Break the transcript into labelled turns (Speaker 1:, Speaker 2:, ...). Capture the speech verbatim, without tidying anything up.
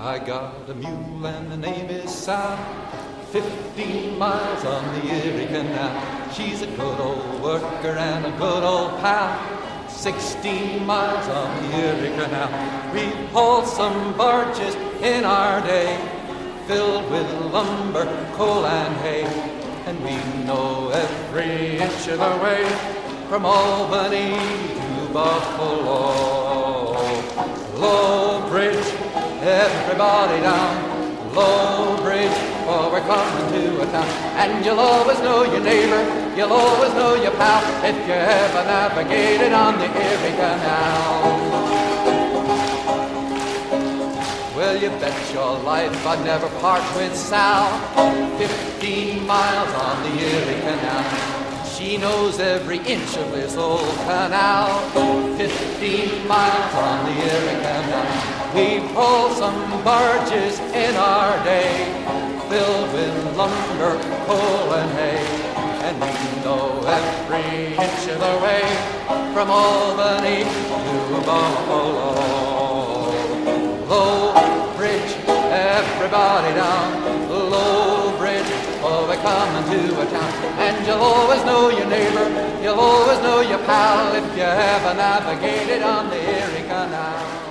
Speaker 1: I got a mule and the name is Sal, fifteen miles on the Erie Canal. She's a good old worker and a good old pal, sixteen miles on the Erie Canal. We've hauled some barges in our day, filled with lumber, coal and hay, and we know every inch of the way from Albany to Buffalo. Low Bridge, everybody down, Low Bridge, for we're coming to a town. And you'll always know your neighbor, you'll always know your pal, if you ever navigated on the Erie Canal. Well, you bet your life I'd never part with Sal, fifteen miles on the Erie Canal. She knows every inch of this old canal, fifteen miles on the Erie Canal. We've hauled some barges in our day, filled with lumber, coal and hay, and we know every inch of the way from Albany to Buffalo. Low Bridge, everybody down, Low Bridge, oh, we're coming to a town. And you'll always know your neighbor, you'll always know your pal, if you ever navigated on the Erie Canal.